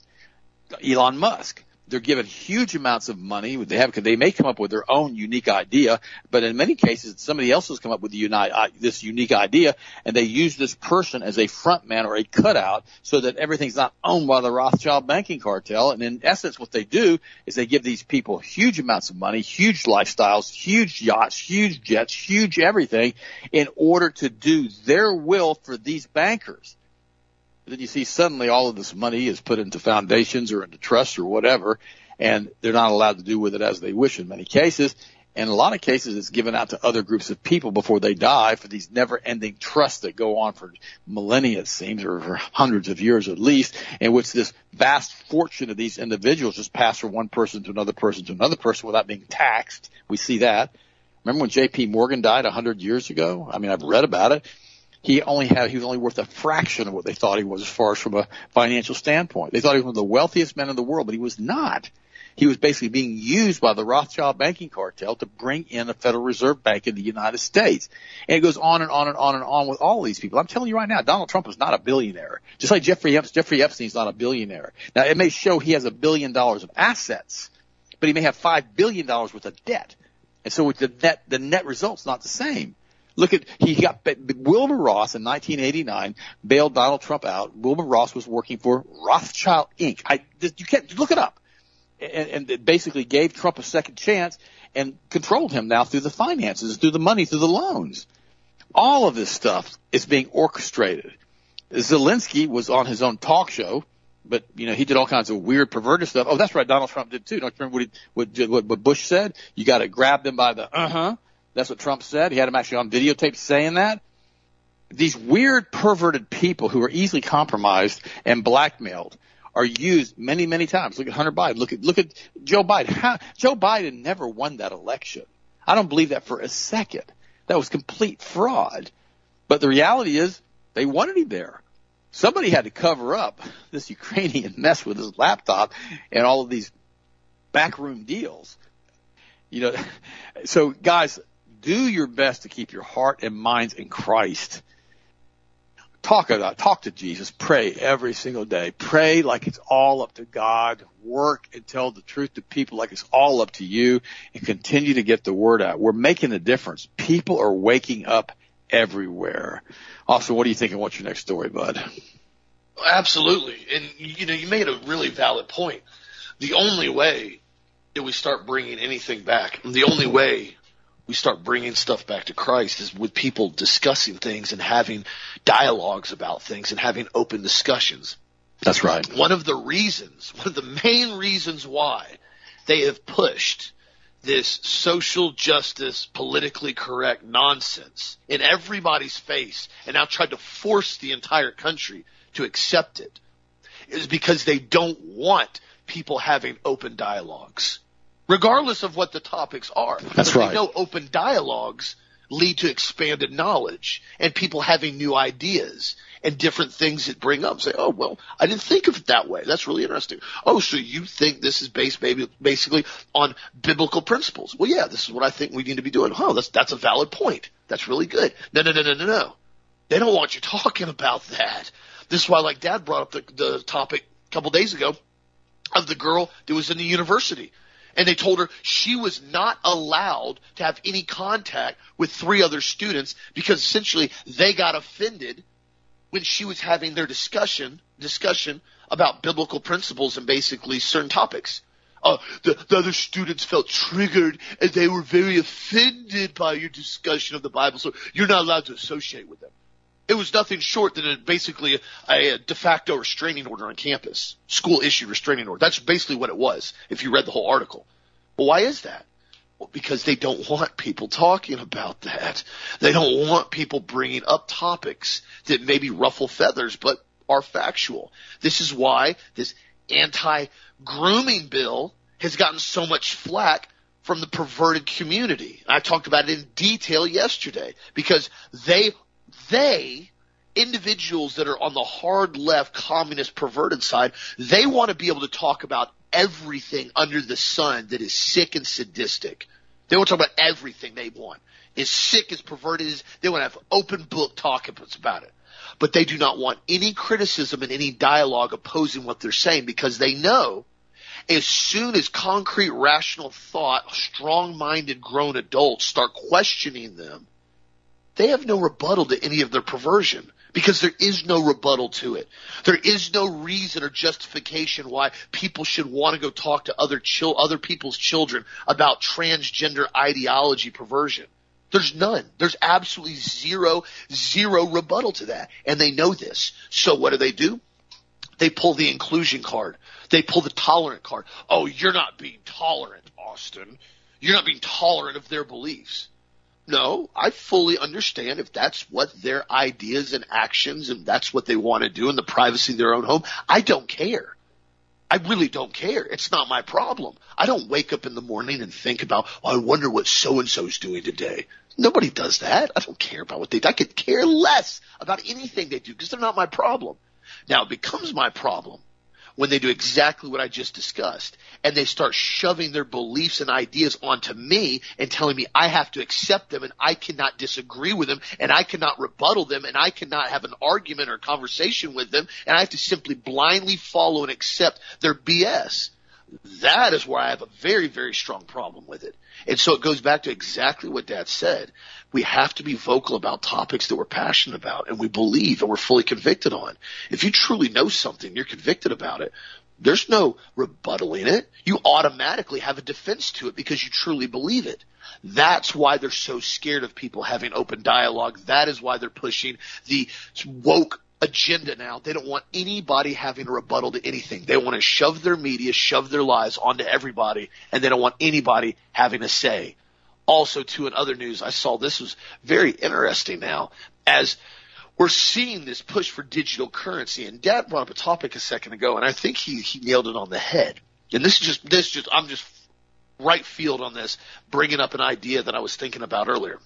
Elon Musk. They're given huge amounts of money. They have, they may come up with their own unique idea, but in many cases, somebody else has come up with the uni, this unique idea, and they use this person as a front man or a cutout so that everything's not owned by the Rothschild banking cartel. And in essence, what they do is they give these people huge amounts of money, huge lifestyles, huge yachts, huge jets, huge everything in order to do their will for these bankers. Then you see suddenly all of this money is put into foundations or into trusts or whatever, and they're not allowed to do with it as they wish in many cases. And in a lot of cases, it's given out to other groups of people before they die for these never-ending trusts that go on for millennia, it seems, or for hundreds of years at least, in which this vast fortune of these individuals just pass from one person to another person to another person without being taxed. We see that. Remember when J P Morgan died a hundred years ago? I mean, I've read about it. He only had, he was only worth a fraction of what they thought he was as far as from a financial standpoint. They thought he was one of the wealthiest men in the world, but he was not. He was basically being used by the Rothschild banking cartel to bring in a Federal Reserve Bank in the United States. And it goes on and on and on and on with all these people. I'm telling you right now, Donald Trump is not a billionaire. Just like Jeffrey Epstein, Jeffrey Epstein's not a billionaire. Now, it may show he has a billion dollars of assets, but he may have five billion dollars worth of debt. And so with the net, the net result's not the same. Look at, he got, Wilbur Ross in nineteen eighty-nine bailed Donald Trump out. Wilbur Ross was working for Rothschild Incorporated. I, you can't, look it up. And, and it basically gave Trump a second chance and controlled him now through the finances, through the money, through the loans. All of this stuff is being orchestrated. Zelensky was on his own talk show, but, you know, he did all kinds of weird, perverted stuff. Oh, that's right, Donald Trump did too. Don't you remember what, he, what, what Bush said? You got to grab them by the uh-huh. That's what Trump said. He had him actually on videotape saying that. These weird, perverted people who are easily compromised and blackmailed are used many, many times. Look at Hunter Biden. Look at look at Joe Biden. How, Joe Biden never won that election. I don't believe that for a second. That was complete fraud. But the reality is they wanted him there. Somebody had to cover up this Ukrainian mess with his laptop and all of these backroom deals. You know, so guys, do your best to keep your heart and minds in Christ. Talk about, talk to Jesus. Pray every single day. Pray like it's all up to God. Work and tell the truth to people like it's all up to you, and continue to get the word out. We're making a difference. People are waking up everywhere. Also, what do you think, and what's your next story, bud? Absolutely. And, you know, you made a really valid point. The only way that we start bringing anything back, the only way we start bringing stuff back to Christ is with people discussing things and having dialogues about things and having open discussions. That's right. One of the reasons, one of the main reasons why they have pushed this social justice, politically correct nonsense in everybody's face and now tried to force the entire country to accept it is because they don't want people having open dialogues, regardless of what the topics are. That's but right. They know open dialogues lead to expanded knowledge and people having new ideas and different things that bring up. Say, oh, well, I didn't think of it that way. That's really interesting. Oh, so you think this is based maybe basically on biblical principles? Well, yeah, this is what I think we need to be doing. Oh, that's that's a valid point. That's really good. No, no, no, no, no, no. They don't want you talking about that. This is why, like Dad brought up the, the topic a couple days ago of the girl that was in the university. And they told her she was not allowed to have any contact with three other students because essentially they got offended when she was having their discussion discussion about biblical principles and basically certain topics. Uh, the, the other students felt triggered and they were very offended by your discussion of the Bible, so you're not allowed to associate with them. It was nothing short than a, basically a, a de facto restraining order on campus, school-issued restraining order. That's basically what it was if you read the whole article. Well, why is that? Well, because they don't want people talking about that. They don't want people bringing up topics that maybe ruffle feathers but are factual. This is why this anti-grooming bill has gotten so much flack from the perverted community. I talked about it in detail yesterday because they – They, individuals that are on the hard left, communist, perverted side, they want to be able to talk about everything under the sun that is sick and sadistic. They want to talk about everything they want. As sick, as perverted as they want to have open book talk about it. But they do not want any criticism and any dialogue opposing what they're saying because they know as soon as concrete, rational thought, strong-minded grown adults start questioning them, they have no rebuttal to any of their perversion because there is no rebuttal to it. There is no reason or justification why people should want to go talk to other chil- other people's children about transgender ideology perversion. There's none. There's absolutely zero, zero rebuttal to that. And they know this. So what do they do? They pull the inclusion card. They pull the tolerant card. Oh, you're not being tolerant, Austin. You're not being tolerant of their beliefs. No, I fully understand if that's what their ideas and actions and that's what they want to do in the privacy of their own home. I don't care. I really don't care. It's not my problem. I don't wake up in the morning and think about, oh, I wonder what so-and-so's doing today. Nobody does that. I don't care about what they do. I could care less about anything they do because they're not my problem. Now, it becomes my problem when they do exactly what I just discussed and they start shoving their beliefs and ideas onto me and telling me I have to accept them and I cannot disagree with them and I cannot rebuttal them and I cannot have an argument or conversation with them and I have to simply blindly follow and accept their B S. That is where I have a very, very strong problem with it. And so it goes back to exactly what Dad said. We have to be vocal about topics that we're passionate about and we believe and we're fully convicted on. If you truly know something, you're convicted about it, there's no rebuttaling it. You automatically have a defense to it because you truly believe it. That's why they're so scared of people having open dialogue. That is why they're pushing the woke agenda now. They don't want anybody having a rebuttal to anything. They want to shove their media, shove their lies onto everybody, and they don't want anybody having a say. Also, too, in other news, I saw this was very interesting now as we're seeing this push for digital currency. And Dad brought up a topic a second ago, and I think he, he nailed it on the head. And this is just, this just, I'm just right field on this, bringing up an idea that I was thinking about earlier.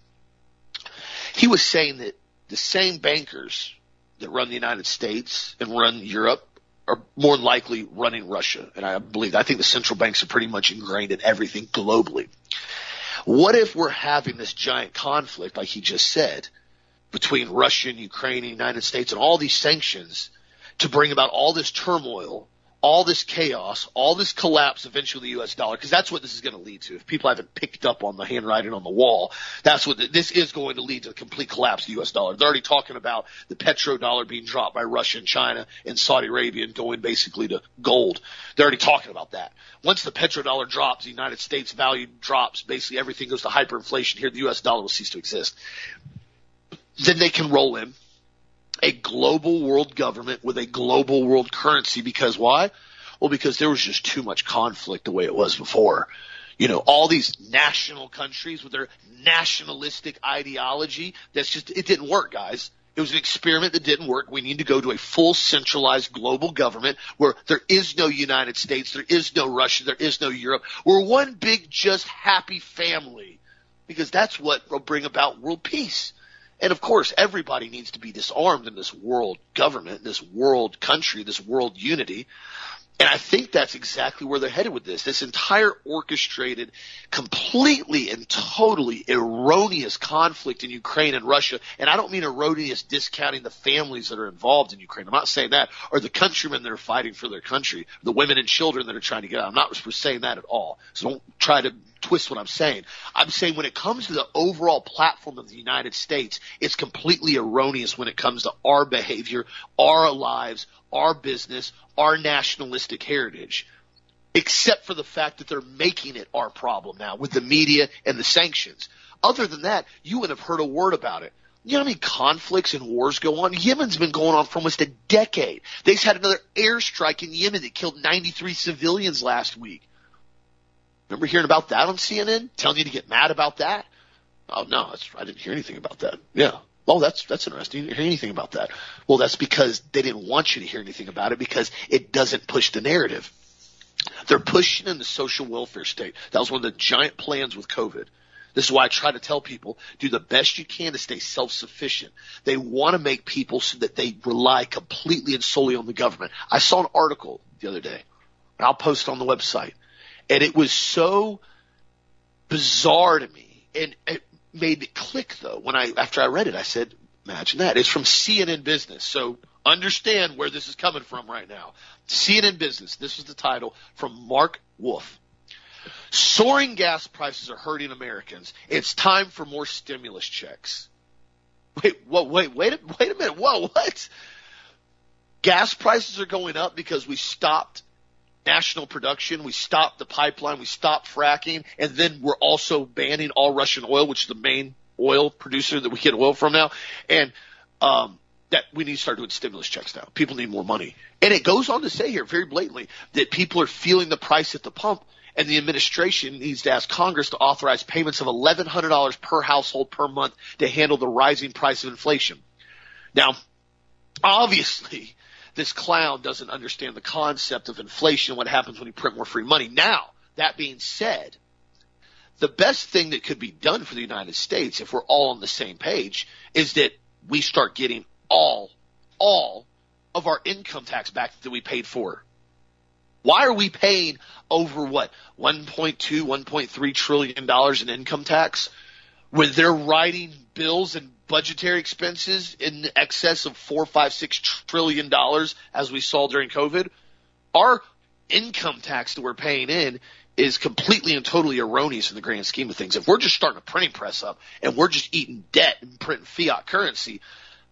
He was saying that the same bankers that run the United States and run Europe are more likely running Russia. And I believe, I think the central banks are pretty much ingrained in everything globally. What if we're having this giant conflict, like he just said, between Russia and Ukraine and the United States and all these sanctions to bring about all this turmoil, all this chaos, all this collapse eventually of the U S dollar, because that's what this is going to lead to. If people haven't picked up on the handwriting on the wall, that's what the, this is going to lead to, the complete collapse of the U S dollar. They're already talking about the petrodollar being dropped by Russia and China and Saudi Arabia and going basically to gold. They're already talking about that. Once the petrodollar drops, the United States value drops, basically everything goes to hyperinflation here, the U S dollar will cease to exist. Then they can roll in a global world government with a global world currency. Because why? Well, because there was just too much conflict the way it was before. You know, all these national countries with their nationalistic ideology, that's just, it didn't work, guys. It was an experiment that didn't work. We need to go to a full centralized global government where there is no United States, there is no Russia, there is no Europe. We're one big, just happy family, because that's what will bring about world peace. And of course, everybody needs to be disarmed in this world government, this world country, this world unity. And I think that's exactly where they're headed with this. This entire orchestrated, completely and totally erroneous conflict in Ukraine and Russia. And I don't mean erroneous discounting the families that are involved in Ukraine. I'm not saying that, or the countrymen that are fighting for their country, the women and children that are trying to get out. I'm not saying that at all. So don't try to twist what I'm saying. I'm saying when it comes to the overall platform of the United States, it's completely erroneous when it comes to our behavior, our lives, our business, our nationalistic heritage, except for the fact that they're making it our problem now with the media and the sanctions. Other than that, you wouldn't have heard a word about it. You know how many conflicts and wars go on? Yemen's been going on for almost a decade. They just had another airstrike in Yemen that killed ninety-three civilians last week. Remember hearing about that on C N N? Telling you to get mad about that? Oh, no, that's, I didn't hear anything about that. Yeah. Oh, that's that's interesting. You didn't hear anything about that. Well, that's because they didn't want you to hear anything about it, because it doesn't push the narrative. They're pushing in the social welfare state. That was one of the giant plans with COVID. This is why I try to tell people, do the best you can to stay self-sufficient. They want to make people so that they rely completely and solely on the government. I saw an article the other day, and I'll post it on the website, and it was so bizarre to me, and it made it click, though. When I, after I read it, I said, imagine that. It's from C N N Business. So understand where this is coming from right now. C N N Business. This was the title from Mark Wolf. Soaring gas prices are hurting Americans. It's time for more stimulus checks. Wait, whoa, wait, wait, wait a minute. Whoa, what? Gas prices are going up because we stopped national production, we stopped the pipeline, we stopped fracking, and then we're also banning all Russian oil, which is the main oil producer that we get oil from now. And um, that we need to start doing stimulus checks now. People need more money. And it goes on to say here very blatantly that people are feeling the price at the pump, and the administration needs to ask Congress to authorize payments of eleven hundred dollars per household per month to handle the rising price of inflation. Now, obviously, this clown doesn't understand the concept of inflation, what happens when you print more free money. Now, that being said, the best thing that could be done for the United States, if we're all on the same page, is that we start getting all, all of our income tax back that we paid for. Why are we paying over, what, one point two, one point three trillion dollars in income tax when they're writing bills and budgetary expenses in excess of four, five, six trillion dollars, as we saw during COVID? Our income tax that we're paying in is completely and totally erroneous in the grand scheme of things. If we're just starting a printing press up and we're just eating debt and printing fiat currency,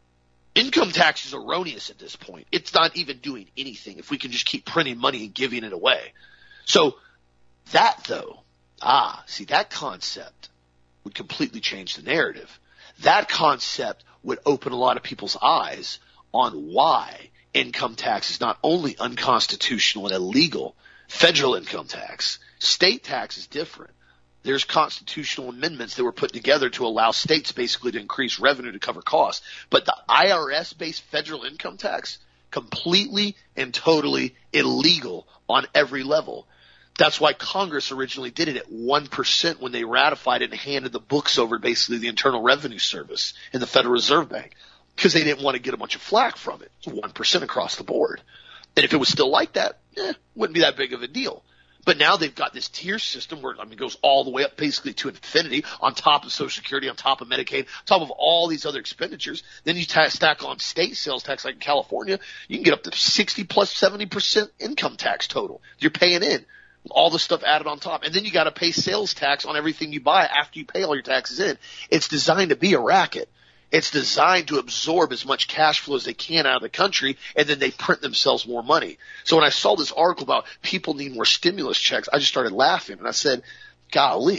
income tax is erroneous at this point. It's not even doing anything if we can just keep printing money and giving it away. So that, though, ah, see, that concept would completely change the narrative. That concept would open a lot of people's eyes on why income tax is not only unconstitutional and illegal, federal income tax. State tax is different. There's constitutional amendments that were put together to allow states basically to increase revenue to cover costs. But the I R S-based federal income tax, completely and totally illegal on every level. That's why Congress originally did it at one percent when they ratified it and handed the books over to basically the Internal Revenue Service and the Federal Reserve Bank, because they didn't want to get a bunch of flack from it. It's one percent across the board. And if it was still like that, eh, wouldn't be that big of a deal. But now they've got this tier system where, I mean, it goes all the way up basically to infinity, on top of Social Security, on top of Medicaid, on top of all these other expenditures. Then you ta- stack on state sales tax, like in California, you can get up to sixty plus seventy percent income tax total you're paying in, all the stuff added on top. And then you got to pay sales tax on everything you buy after you pay all your taxes in. It's designed to be a racket. It's designed to absorb as much cash flow as they can out of the country, and then they print themselves more money. So when I saw this article about people need more stimulus checks, I just started laughing, and I said, golly,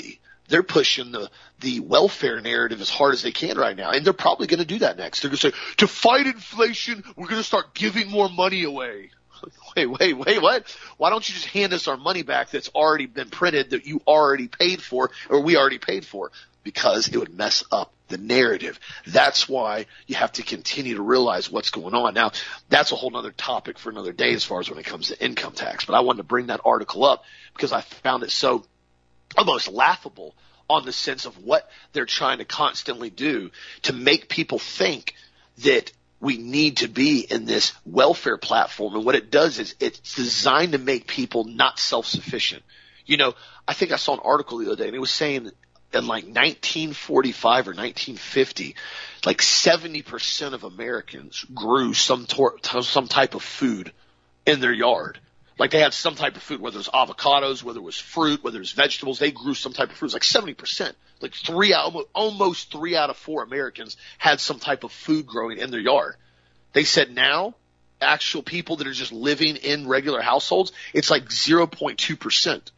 they're pushing the, the welfare narrative as hard as they can right now. And they're probably going to do that next. They're going to say, to fight inflation, we're going to start giving more money away. Wait, wait, wait, what? Why don't you just hand us our money back that's already been printed, that you already paid for, or we already paid for? Because it would mess up the narrative. That's why you have to continue to realize what's going on. Now, that's a whole other topic for another day as far as when it comes to income tax. But I wanted to bring that article up because I found it so almost laughable on the sense of what they're trying to constantly do to make people think that we need to be in this welfare platform. And what it does is it's designed to make people not self-sufficient. You know, I think I saw an article the other day and it was saying in like nineteen forty-five or nineteen fifty, like seventy percent of Americans grew some tor- some type of food in their yard. Like they had some type of food, whether it was avocados, whether it was fruit, whether it was vegetables, they grew some type of fruit. It was like seventy percent. Like three out, almost three out of four Americans had some type of food growing in their yard. They said now, actual people that are just living in regular households, it's like zero point two percent.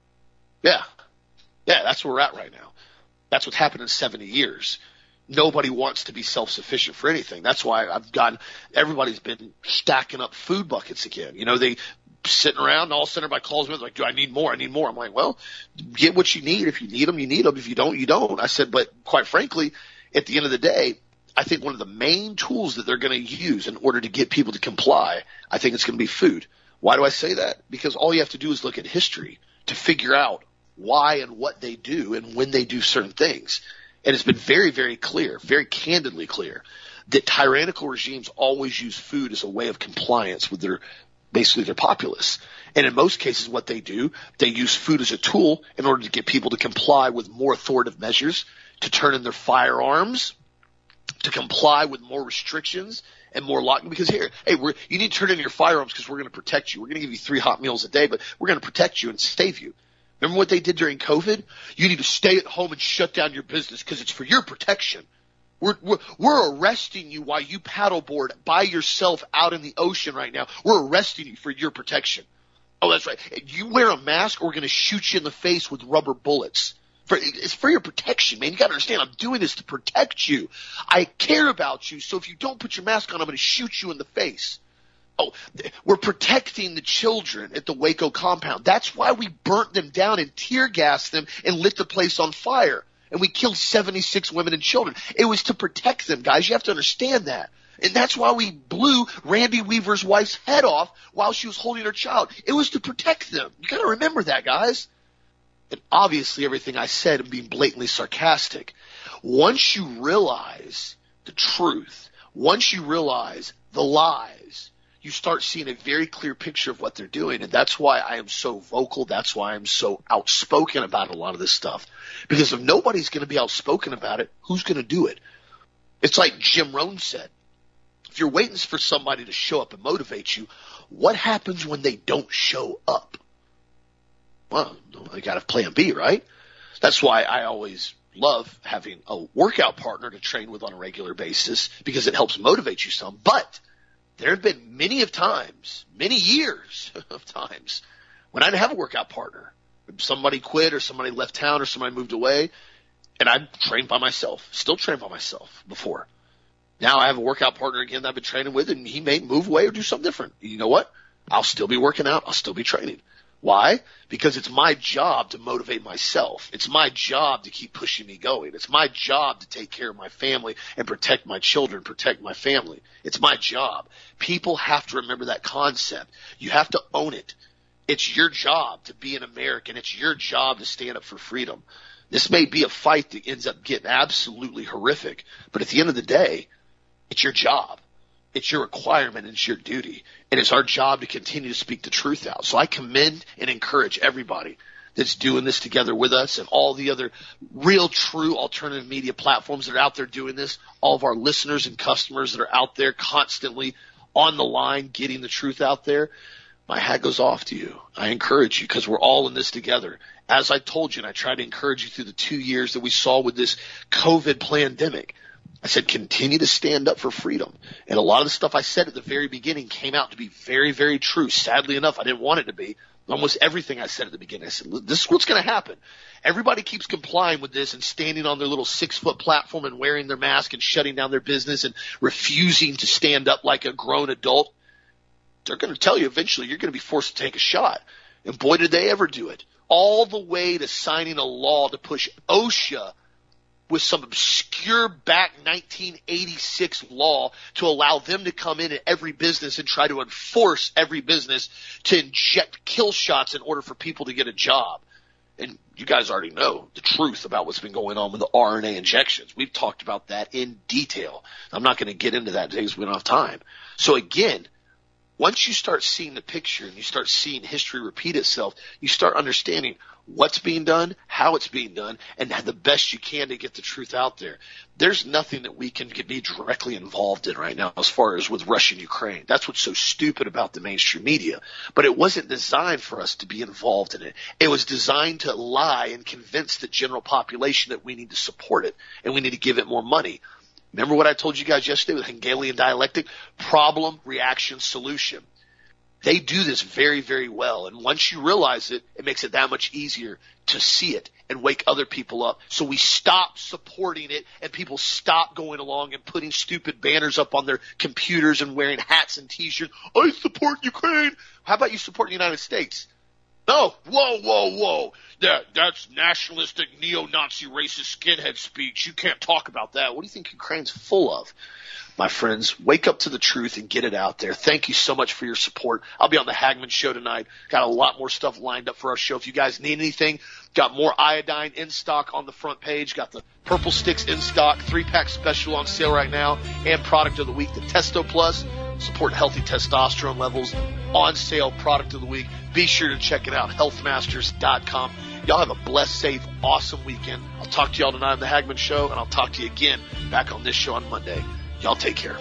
Yeah. Yeah, that's where we're at right now. That's what's happened in seventy years. Nobody wants to be self-sufficient for anything. That's why I've gotten – everybody's been stacking up food buckets again. You know, they sitting around and all of a sudden everybody calls me like, do I need more? I need more. I'm like, well, get what you need. If you need them, you need them. If you don't, you don't. I said, but quite frankly, at the end of the day, I think one of the main tools that they're going to use in order to get people to comply, I think it's going to be food. Why do I say that? Because all you have to do is look at history to figure out why and what they do and when they do certain things. And it's been very, very clear, very candidly clear, that tyrannical regimes always use food as a way of compliance with their, basically their populace. And in most cases what they do, they use food as a tool in order to get people to comply with more authoritative measures, to turn in their firearms, to comply with more restrictions and more locking. Because here, hey, we're, you need to turn in your firearms because we're going to protect you. We're going to give you three hot meals a day, but we're going to protect you and save you. Remember what they did during COVID? You need to stay at home and shut down your business because it's for your protection. We're, we're, we're arresting you while you paddleboard by yourself out in the ocean right now. We're arresting you for your protection. Oh, that's right. You wear a mask or we're going to shoot you in the face with rubber bullets. For, it's for your protection, man. You got to understand, I'm doing this to protect you. I care about you, so if you don't put your mask on, I'm going to shoot you in the face. Oh, we're protecting the children at the Waco compound. That's why we burnt them down and tear gassed them and lit the place on fire. And we killed seventy-six women and children. It was to protect them, guys. You have to understand that. And that's why we blew Randy Weaver's wife's head off while she was holding her child. It was to protect them. You got to remember that, guys. And obviously everything I said and being blatantly sarcastic. Once you realize the truth, once you realize the lies, you start seeing a very clear picture of what they're doing. And that's why I am so vocal. That's why I'm so outspoken about a lot of this stuff. Because if nobody's going to be outspoken about it, who's going to do it? It's like Jim Rohn said. If you're waiting for somebody to show up and motivate you, what happens when they don't show up? Well, you got to plan B, right? That's why I always love having a workout partner to train with on a regular basis because it helps motivate you some. But there have been many of times, many years of times when I didn't have a workout partner. Somebody quit or somebody left town or somebody moved away, and I trained by myself, still trained by myself before. Now I have a workout partner again that I've been training with, and he may move away or do something different. You know what? I'll still be working out. I'll still be training. Why? Because it's my job to motivate myself. It's my job to keep pushing me going. It's my job to take care of my family and protect my children, protect my family. It's my job. People have to remember that concept. You have to own it. It's your job to be an American. It's your job to stand up for freedom. This may be a fight that ends up getting absolutely horrific, but at the end of the day, it's your job. It's your requirement. It's your duty. And it's our job to continue to speak the truth out. So I commend and encourage everybody that's doing this together with us and all the other real, true alternative media platforms that are out there doing this, all of our listeners and customers that are out there constantly on the line getting the truth out there. My hat goes off to you. I encourage you because we're all in this together. As I told you, and I tried to encourage you through the two years that we saw with this COVID pandemic, I said, continue to stand up for freedom. And a lot of the stuff I said at the very beginning came out to be very, very true. Sadly enough, I didn't want it to be. Almost everything I said at the beginning, I said, this is what's going to happen. Everybody keeps complying with this and standing on their little six-foot platform and wearing their mask and shutting down their business and refusing to stand up like a grown adult. They're going to tell you eventually you're going to be forced to take a shot. And boy, did they ever do it. All the way to signing a law to push OSHA with some obscure back nineteen eighty-six law to allow them to come in at every business and try to enforce every business to inject kill shots in order for people to get a job. And you guys already know the truth about what's been going on with the R N A injections. We've talked about that in detail. I'm not going to get into that today because we don't have time. So again, once you start seeing the picture and you start seeing history repeat itself, you start understanding what's being done, how it's being done, and the best you can to get the truth out there. There's nothing that we can be directly involved in right now as far as with Russia and Ukraine. That's what's so stupid about the mainstream media. But it wasn't designed for us to be involved in it. It was designed to lie and convince the general population that we need to support it and we need to give it more money. Remember what I told you guys yesterday with Hegelian dialectic? Problem, reaction, solution. They do this very, very well. And once you realize it, it makes it that much easier to see it and wake other people up. So we stop supporting it and people stop going along and putting stupid banners up on their computers and wearing hats and T-shirts. I support Ukraine. How about you support the United States? No. Whoa, whoa, whoa. That, that's nationalistic, neo-Nazi, racist skinhead speech. You can't talk about that. What do you think Ukraine's full of? My friends, wake up to the truth and get it out there. Thank you so much for your support. I'll be on the Hagmann Show tonight. Got a lot more stuff lined up for our show. If you guys need anything, got more iodine in stock on the front page. Got the Purple Sticks in stock, three-pack special on sale right now, and product of the week, the Testo Plus. Support healthy testosterone levels. On sale product of the week. Be sure to check it out, health masters dot com. Y'all have a blessed, safe, awesome weekend. I'll talk to y'all tonight on the Hagmann Show, and I'll talk to you again back on this show on Monday. Y'all take care.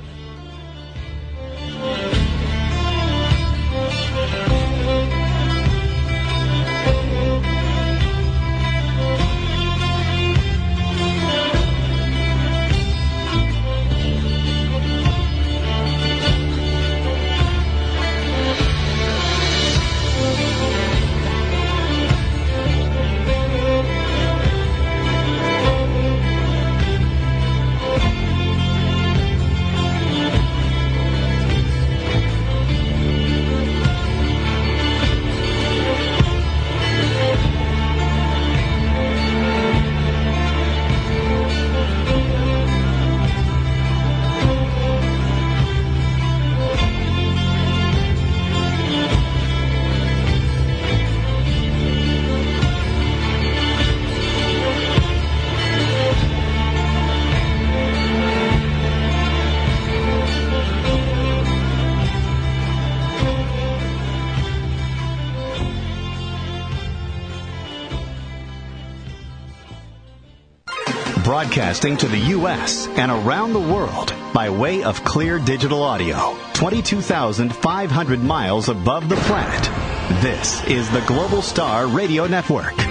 Broadcasting to the U S and around the world by way of clear digital audio, twenty-two thousand five hundred miles above the planet. This is the Global Star Radio Network.